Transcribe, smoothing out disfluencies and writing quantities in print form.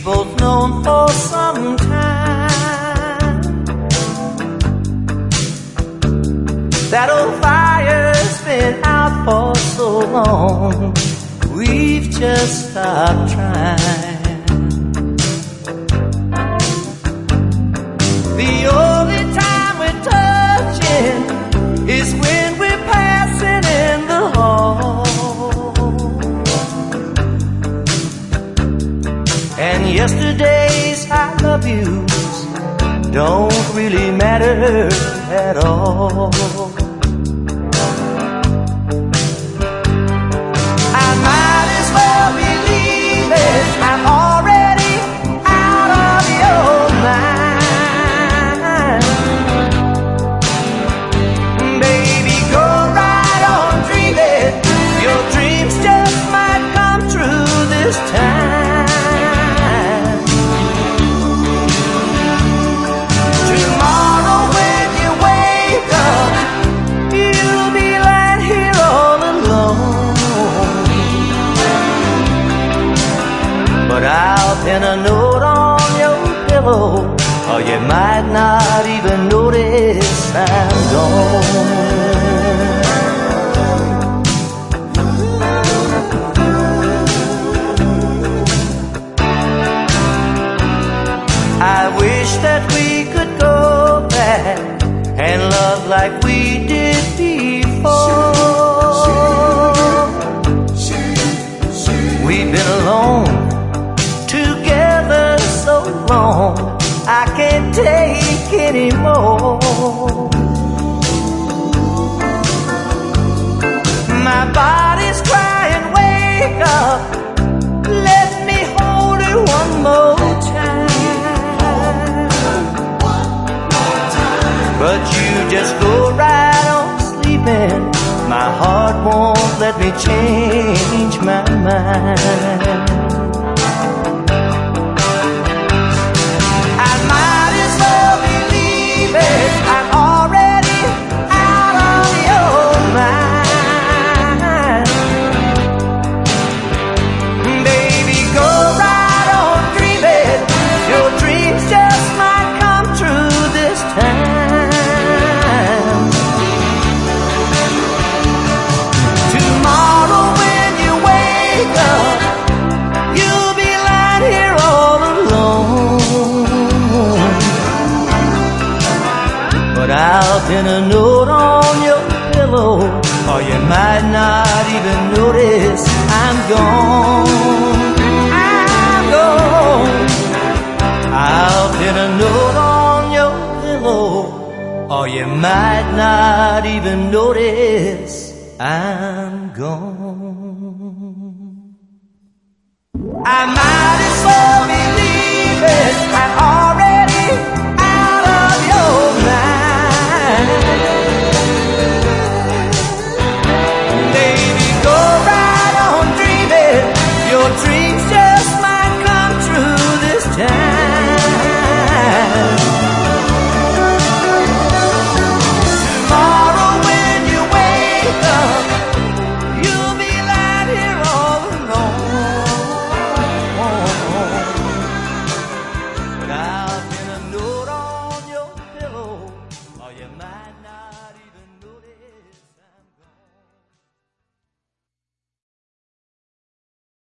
both known for some time. That old fire's been out for so long, we've just stopped trying. The only time we're touching is when we're passing in the hall. And yesterday's I love yous don't really matter at all. I might as well be leaving. I'm already out of your mind. Baby, go right on dreaming. Your dreams just might come true this time. But I'll pin a note on your pillow, or you might not even notice I'm gone. I wish that we could go back and love like we did before. We've been alone so long, I can't take anymore. My body's crying, wake up, let me hold you one more time. But you just go right on sleeping, my heart won't let me change my mind. I'm already out of your mind. Baby, go right on dreaming. Your dreams just might come true this time. Tomorrow when you wake up, you'll be lying here all alone. But I'll pin a note on your pillow, or you might not even notice I'm gone. I'm gone. I'll pin a note on your pillow, or you might not even notice I'm gone. I might